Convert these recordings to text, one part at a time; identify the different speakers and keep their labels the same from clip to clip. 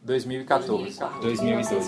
Speaker 1: 2014.
Speaker 2: 2002.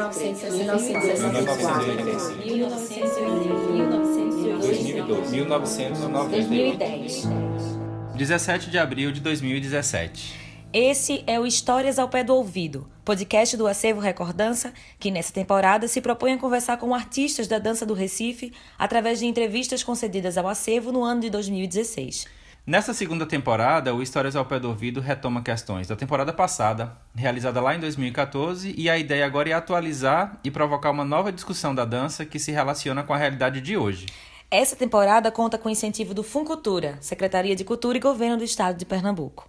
Speaker 1: 1910. 17 de abril de 2017.
Speaker 3: Esse é o Histórias ao Pé do Ouvido, podcast do Acervo Recordança, que nessa temporada se propõe a conversar com artistas da dança do Recife através de entrevistas concedidas ao Acervo no ano de 2016.
Speaker 1: Nessa segunda temporada, o Histórias ao Pé do Ouvido retoma questões da temporada passada, realizada lá em 2014, e a ideia agora é atualizar e provocar uma nova discussão da dança que se relaciona com a realidade de hoje.
Speaker 3: Essa temporada conta com o incentivo do Funcultura, Secretaria de Cultura e Governo do Estado de Pernambuco.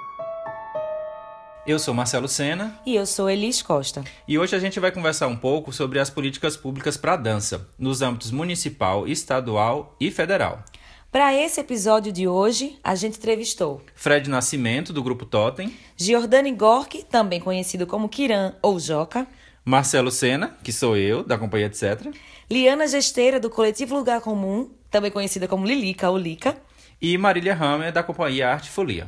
Speaker 1: Eu sou Marcelo Sena.
Speaker 3: E eu sou Elis Costa.
Speaker 1: E hoje a gente vai conversar um pouco sobre as políticas públicas para a dança, nos âmbitos municipal, estadual e federal.
Speaker 3: Para esse episódio de hoje, a gente entrevistou
Speaker 1: Fred Nascimento, do Grupo Totem.
Speaker 3: Giordani Gork, também conhecido como Kiran ou Joca.
Speaker 1: Marcelo Sena, que sou eu, da Companhia Etc.
Speaker 3: Liana Gesteira, do Coletivo Lugar Comum, também conhecida como Lilica ou Lica.
Speaker 1: E Marília Hammer, da Companhia Arte Folia.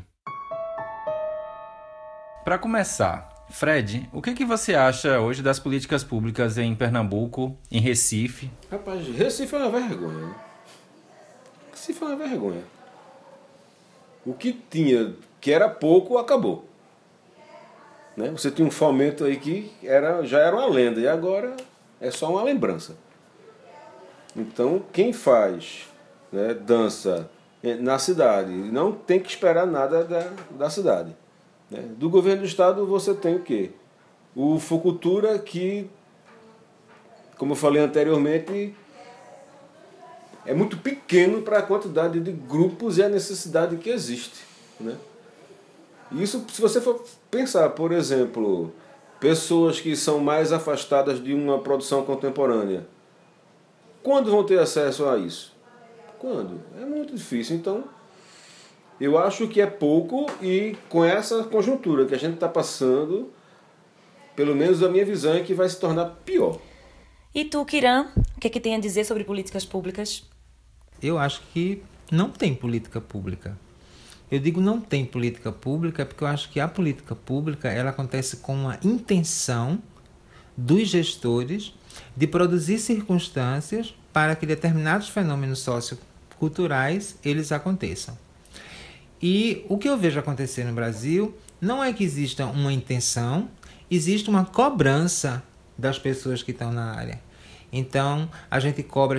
Speaker 1: Para começar, Fred, o que você acha hoje das políticas públicas em Pernambuco, em Recife?
Speaker 2: Rapaz, Recife é uma vergonha, né? Recife é uma vergonha. O que tinha, que era pouco, acabou. Né? Você tinha um fomento aí que já era uma lenda, e agora é só uma lembrança. Então, quem faz, né, dança na cidade não tem que esperar nada da cidade. Do governo do estado você tem o quê? O Funcultura, que, como eu falei anteriormente, é muito pequeno para a quantidade de grupos e a necessidade que existe. Né? Isso, se você for pensar, por exemplo, pessoas que são mais afastadas de uma produção contemporânea, quando vão ter acesso a isso? Quando? É muito difícil. Então, eu acho que é pouco, e com essa conjuntura que a gente está passando, pelo menos a minha visão é que vai se tornar pior.
Speaker 3: E tu, Kiran, o que tem a dizer sobre políticas públicas?
Speaker 4: Eu acho que não tem política pública. Eu digo não tem política pública porque eu acho que a política pública ela acontece com a intenção dos gestores de produzir circunstâncias para que determinados fenômenos socioculturais eles aconteçam. E o que eu vejo acontecer no Brasil não é que exista uma intenção, existe uma cobrança das pessoas que estão na área. Então, a gente cobra,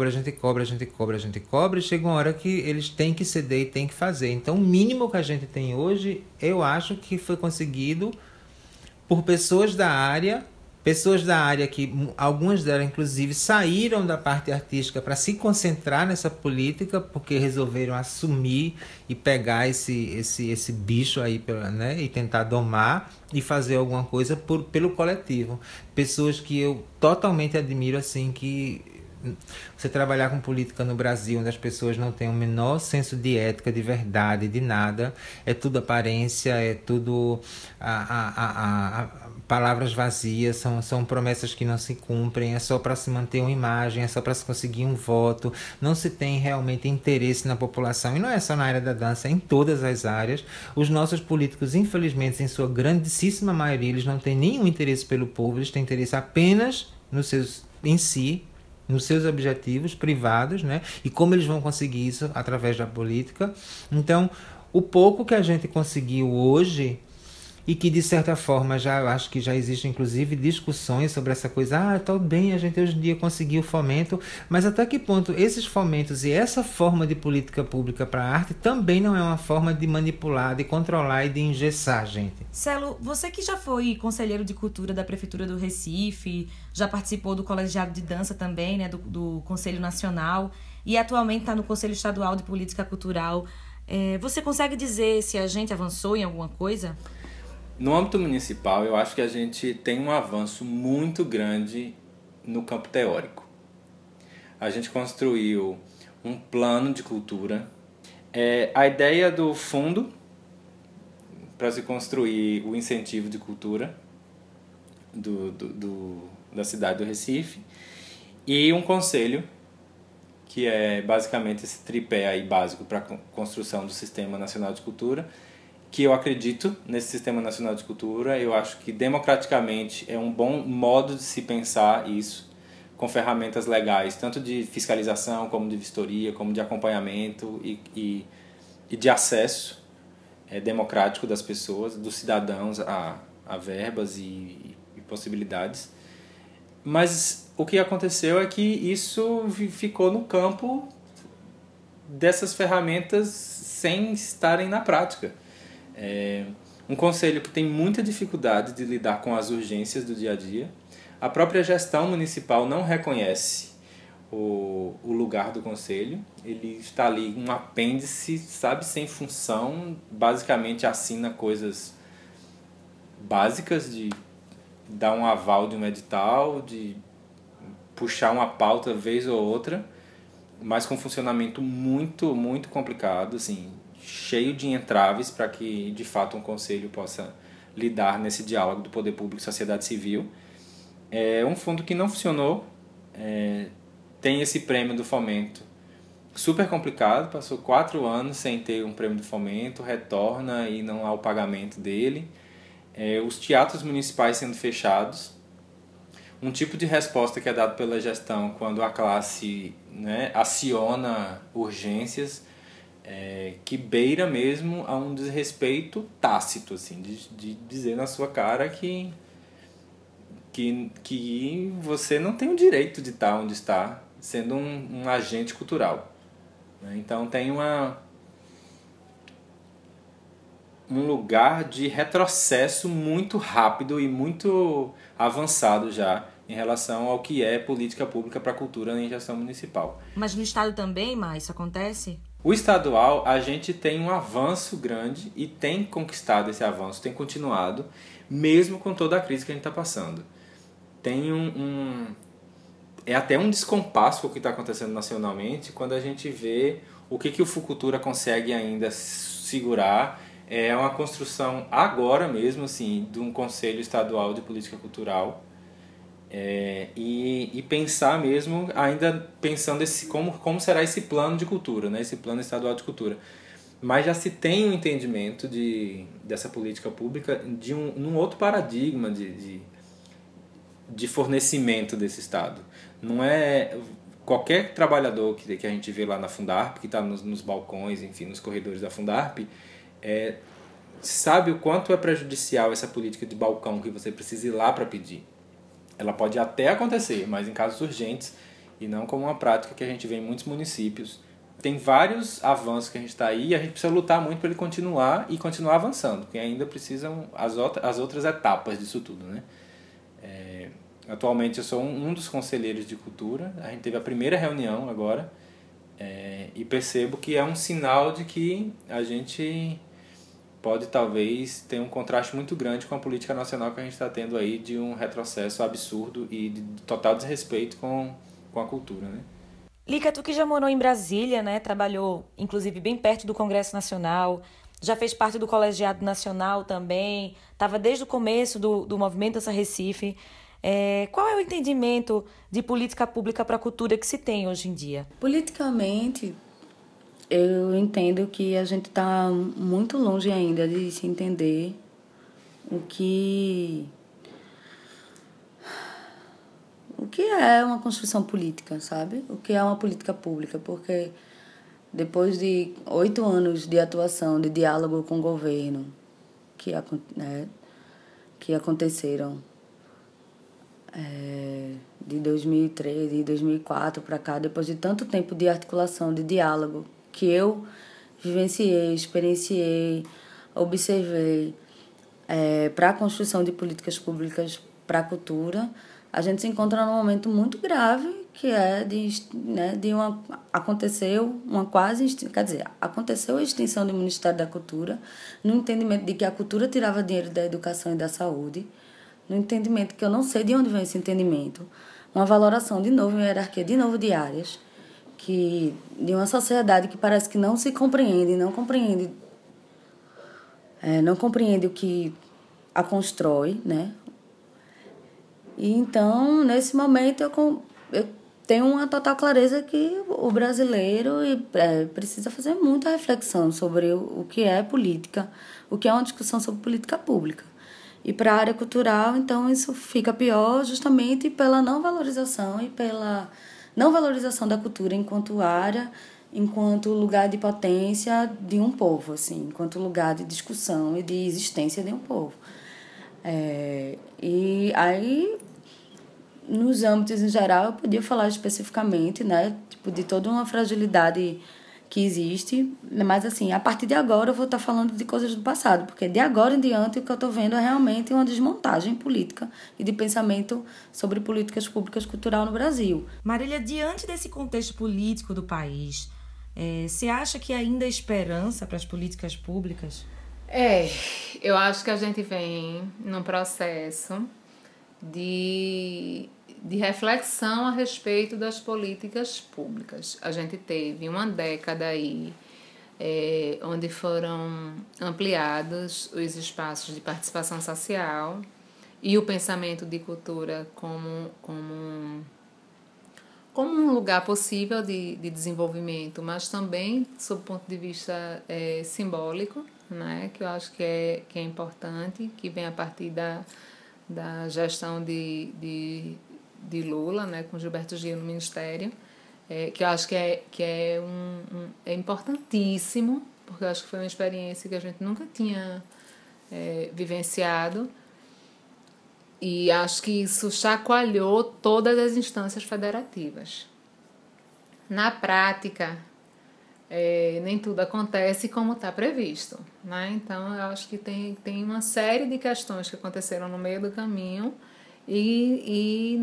Speaker 4: e chega uma hora que eles têm que ceder e têm que fazer. Então, o mínimo que a gente tem hoje, eu acho que foi conseguido por pessoas da área que, algumas delas, inclusive, saíram da parte artística para se concentrar nessa política, porque resolveram assumir e pegar esse bicho aí, né, e tentar domar e fazer alguma coisa pelo coletivo. Pessoas que eu totalmente admiro, assim, que você trabalhar com política no Brasil, onde as pessoas não têm o menor senso de ética, de verdade, de nada, é tudo aparência, é tudo palavras vazias, são promessas que não se cumprem, é só para se manter uma imagem, é só para se conseguir um voto, não se tem realmente interesse na população, e não é só na área da dança, é em todas as áreas. Os nossos políticos, infelizmente, em sua grandíssima maioria, eles não têm nenhum interesse pelo povo, eles têm interesse apenas em si, nos seus objetivos privados, né? E como eles vão conseguir isso através da política. Então, o pouco que a gente conseguiu hoje, e que de certa forma eu acho que já existem inclusive discussões sobre essa coisa, tá bem, a gente hoje em dia conseguiu fomento, mas até que ponto esses fomentos e essa forma de política pública para a arte também não é uma forma de manipular, de controlar e de engessar a gente?
Speaker 3: Celo, você que já foi conselheiro de cultura da Prefeitura do Recife, já participou do colegiado de dança também, né, do Conselho Nacional, e atualmente está no Conselho Estadual de Política Cultural, você consegue dizer se a gente avançou em alguma coisa?
Speaker 1: No âmbito municipal, eu acho que a gente tem um avanço muito grande no campo teórico. A gente construiu um plano de cultura. A ideia do fundo para se construir o incentivo de cultura da cidade do Recife, e um conselho, que é basicamente esse tripé aí básico para a construção do Sistema Nacional de Cultura, que eu acredito nesse Sistema Nacional de Cultura. Eu acho que democraticamente é um bom modo de se pensar isso, com ferramentas legais, tanto de fiscalização, como de vistoria, como de acompanhamento e de acesso democrático das pessoas, dos cidadãos a verbas e possibilidades. Mas o que aconteceu é que isso ficou no campo dessas ferramentas sem estarem na prática. Um conselho que tem muita dificuldade de lidar com as urgências do dia a dia. A própria gestão municipal não reconhece o lugar do conselho. Ele está ali um apêndice, sabe, sem função, basicamente assina coisas básicas de dar um aval de um edital, de puxar uma pauta vez ou outra, mas com funcionamento muito, muito complicado, assim, cheio de entraves para que, de fato, um conselho possa lidar nesse diálogo do poder público e sociedade civil. É um fundo que não funcionou, tem esse prêmio do fomento super complicado, passou 4 anos sem ter um prêmio do fomento, retorna e não há o pagamento dele. Os teatros municipais sendo fechados, um tipo de resposta que é dado pela gestão quando a classe, né, aciona urgências, que beira mesmo a um desrespeito tácito, assim, de dizer na sua cara que você não tem o direito de estar onde está, sendo um agente cultural. Então tem um lugar de retrocesso muito rápido e muito avançado já em relação ao que é política pública para a cultura em gestão municipal.
Speaker 3: Mas no estado também, mas isso acontece?
Speaker 1: O estadual, a gente tem um avanço grande e tem conquistado esse avanço, tem continuado, mesmo com toda a crise que a gente está passando. Tem é até um descompasso com o que está acontecendo nacionalmente quando a gente vê o que o Fucultura consegue ainda segurar. É uma construção agora mesmo, assim, de um Conselho Estadual de Política Cultural, e pensar mesmo, ainda pensando como será esse plano de cultura, né? Esse plano estadual de cultura. Mas já se tem um entendimento dessa política pública num outro paradigma de fornecimento desse Estado. Não é qualquer trabalhador que a gente vê lá na Fundarp, que está nos balcões, enfim, nos corredores da Fundarp, sabe o quanto é prejudicial essa política de balcão que você precisa ir lá para pedir. Ela pode até acontecer, mas em casos urgentes e não como uma prática que a gente vê em muitos municípios. Tem vários avanços que a gente está aí e a gente precisa lutar muito para ele continuar avançando, porque ainda precisam as outras etapas disso tudo, né? Atualmente eu sou um dos conselheiros de cultura, a gente teve a primeira reunião agora, e percebo que é um sinal de que a gente pode talvez ter um contraste muito grande com a política nacional que a gente está tendo aí, de um retrocesso absurdo e de total desrespeito com a cultura, né?
Speaker 3: Lica, tu que já morou em Brasília, né? Trabalhou, inclusive, bem perto do Congresso Nacional, já fez parte do Colegiado Nacional também, estava desde o começo do movimento Dança Recife. Qual é o entendimento de política pública para a cultura que se tem hoje em dia?
Speaker 5: Politicamente, eu entendo que a gente está muito longe ainda de se entender o que é uma construção política, sabe? O que é uma política pública, porque depois de 8 anos de atuação, de diálogo com o governo, que aconteceram de 2013 e 2004 para cá, depois de tanto tempo de articulação, de diálogo, que eu vivenciei, experienciei, observei para a construção de políticas públicas para a cultura, a gente se encontra num momento muito grave, que é aconteceu a extinção do Ministério da Cultura, no entendimento de que a cultura tirava dinheiro da educação e da saúde, no entendimento que eu não sei de onde vem esse entendimento, uma valoração de novo, uma hierarquia de novo de áreas, de uma sociedade que parece que não se compreende, não compreende o que a constrói, né? E então, nesse momento, eu tenho uma total clareza que o brasileiro precisa fazer muita reflexão sobre o que é política, o que é uma discussão sobre política pública. E para a área cultural, então, isso fica pior justamente pela não valorização e pela não valorização da cultura enquanto área, enquanto lugar de potência de um povo, assim, enquanto lugar de discussão e de existência de um povo. E aí, nos âmbitos em geral, eu podia falar especificamente, né, tipo, de toda uma fragilidade que existe, mas assim, a partir de agora eu vou estar falando de coisas do passado, porque de agora em diante o que eu estou vendo é realmente uma desmontagem política e de pensamento sobre políticas públicas cultural no Brasil.
Speaker 3: Marília, diante desse contexto político do país, você acha que ainda há esperança para as políticas públicas?
Speaker 6: Eu acho que a gente vem num processo de reflexão a respeito das políticas públicas. A gente teve uma década aí onde foram ampliados os espaços de participação social e o pensamento de cultura como um lugar possível de desenvolvimento, mas também sob o ponto de vista simbólico, né, que eu acho que é importante, que vem a partir da gestão de Lula, né, com Gilberto Gil no Ministério, que eu acho que é importantíssimo, porque eu acho que foi uma experiência que a gente nunca tinha vivenciado, e acho que isso chacoalhou todas as instâncias federativas. Na prática, nem tudo acontece como está previsto, né? Então, eu acho que tem uma série de questões que aconteceram no meio do caminho e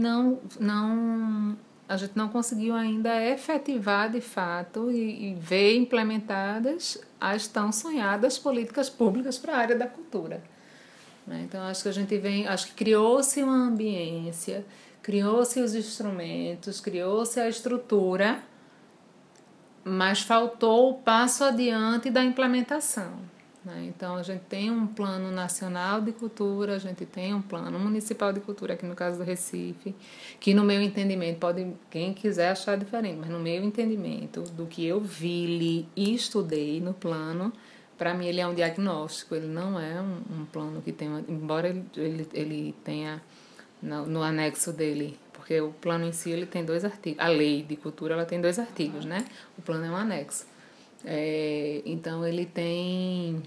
Speaker 6: a gente não conseguiu ainda efetivar de fato e ver implementadas as tão sonhadas políticas públicas para a área da cultura. Então, acho que criou-se uma ambiência, criou-se os instrumentos, criou-se a estrutura, mas faltou o passo adiante da implementação. Então, a gente tem um plano nacional de cultura, a gente tem um plano municipal de cultura, aqui no caso do Recife, que no meu entendimento, quem quiser achar diferente, mas no meu entendimento, do que eu vi, li e estudei no plano, para mim ele é um diagnóstico, ele não é um plano que tem, embora ele tenha no anexo dele, porque o plano em si ele tem 2 artigos, a lei de cultura ela tem 2 artigos, né? O plano é um anexo. Então ele tem...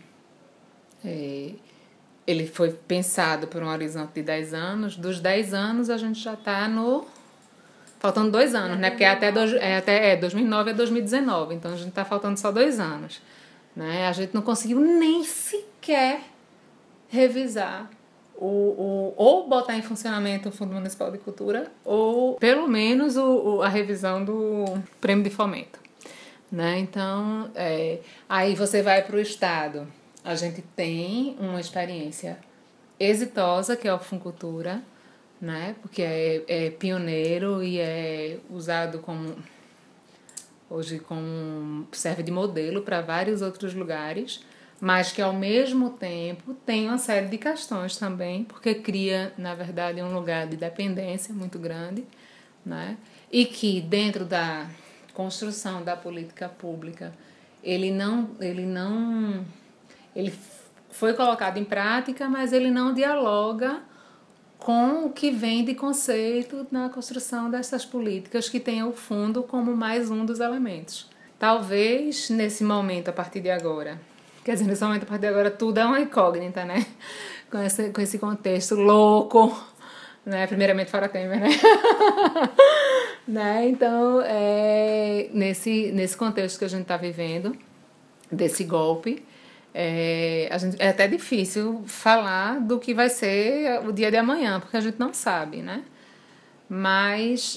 Speaker 6: ele foi pensado por um horizonte de 10 anos, dos 10 anos a gente já está faltando 2 anos, né? Porque até 2009 a 2019, então a gente está faltando só 2 anos. Né? A gente não conseguiu nem sequer revisar ou botar em funcionamento o Fundo Municipal de Cultura ou pelo menos a revisão do Prêmio de Fomento, né? Então, aí você vai para o Estado, a gente tem uma experiência exitosa que é o Funcultura, né? Porque é pioneiro e é usado hoje serve de modelo para vários outros lugares, mas que ao mesmo tempo tem uma série de questões também, porque cria, na verdade, um lugar de dependência muito grande, né? E que dentro da construção da política pública ele foi colocado em prática, mas ele não dialoga com o que vem de conceito na construção dessas políticas que tem o fundo como mais um dos elementos. Talvez nesse momento, a partir de agora, quer dizer, nesse momento, a partir de agora, tudo é uma incógnita, né? Com esse contexto louco, né? Primeiramente fora Temer, né? Né? Então, nesse contexto que a gente está vivendo, desse golpe, é até difícil falar do que vai ser o dia de amanhã, porque a gente não sabe, né? Mas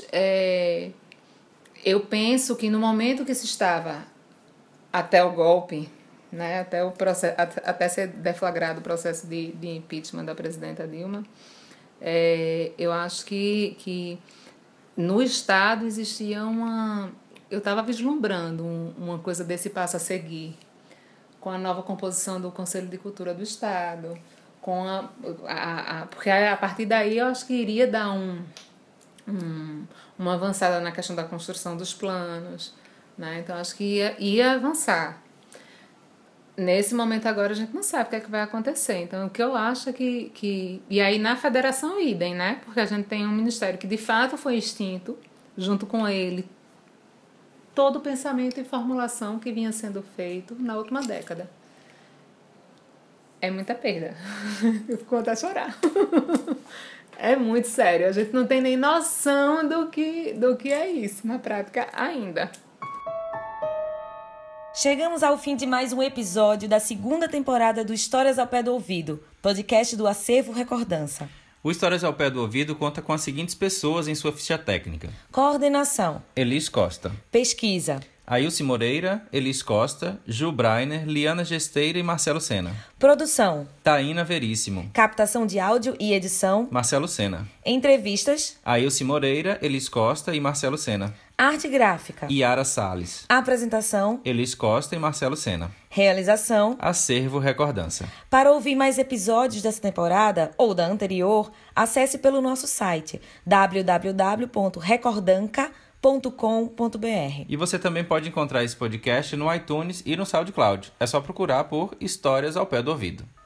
Speaker 6: eu penso que no momento que se estava até o golpe, né, até ser deflagrado o processo de impeachment da presidenta Dilma, eu acho que no Estado existia eu estava vislumbrando uma coisa desse passo a seguir, com a nova composição do Conselho de Cultura do Estado, porque a partir daí eu acho que iria dar uma avançada na questão da construção dos planos, né? Então, acho que ia avançar. Nesse momento agora a gente não sabe o que é que vai acontecer. Então, o que eu acho é que... E aí na federação idem, né? Porque a gente tem um ministério que de fato foi extinto, junto com ele, todo o pensamento e formulação que vinha sendo feito na última década. É muita perda. Eu fico até a chorar. É muito sério. A gente não tem nem noção do que é isso na prática ainda.
Speaker 3: Chegamos ao fim de mais um episódio da 2ª temporada do Histórias ao Pé do Ouvido, podcast do Acervo Recordança.
Speaker 1: O Histórias ao Pé do Ouvido conta com as seguintes pessoas em sua ficha técnica.
Speaker 3: Coordenação.
Speaker 1: Elis Costa.
Speaker 3: Pesquisa.
Speaker 1: Ailce Moreira, Elis Costa, Ju Breiner, Liana Gesteira e Marcelo Sena.
Speaker 3: Produção.
Speaker 1: Taína Veríssimo.
Speaker 3: Captação de áudio e edição.
Speaker 1: Marcelo Sena.
Speaker 3: Entrevistas.
Speaker 1: Ailce Moreira, Elis Costa e Marcelo Sena.
Speaker 3: Arte gráfica.
Speaker 1: Yara Salles.
Speaker 3: Apresentação.
Speaker 1: Elis Costa e Marcelo Sena.
Speaker 3: Realização.
Speaker 1: Acervo Recordança.
Speaker 3: Para ouvir mais episódios dessa temporada ou da anterior, acesse pelo nosso site www.recordanca.com.br.
Speaker 1: E você também pode encontrar esse podcast no iTunes e no SoundCloud. É só procurar por Histórias ao Pé do Ouvido.